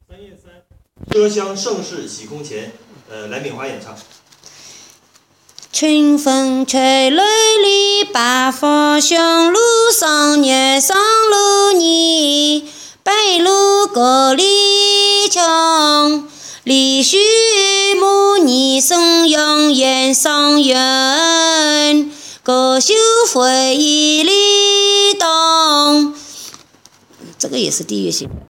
车厢盛世喜空前，来敏华演唱。 春风吹来篱笆风雄，路上月上路泥，白鹭歌里穷，李须母你声扬远上远，歌袖回忆里动。这个也是地域性的。